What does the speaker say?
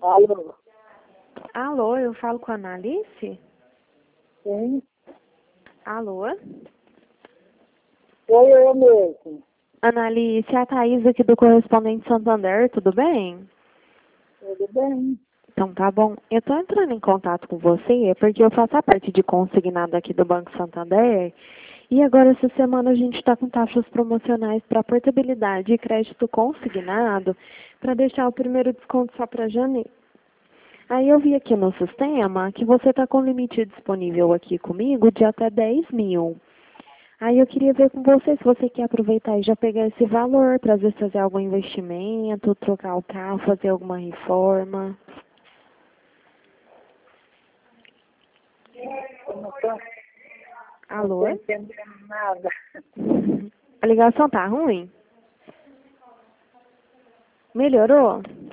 Alô? Alô, eu falo com a Analice? Sim? Alô? Sou eu mesmo. Analice, é a Thaís aqui do Correspondente Santander, tudo bem? Tudo bem? Então tá bom. Eu tô entrando em contato com você porque eu faço a parte de consignado aqui do Banco Santander e agora essa semana a gente está com taxas promocionais para portabilidade e crédito consignado para deixar o primeiro desconto só para janeiro. Aí eu vi aqui no sistema que você está com limite disponível aqui comigo de até 10 mil. Aí eu queria ver com você se você quer aproveitar e já pegar esse valor para às vezes fazer algum investimento, trocar o carro, fazer alguma reforma. Eu não estou Alô? entendendo nada. A ligação tá ruim? Melhorou?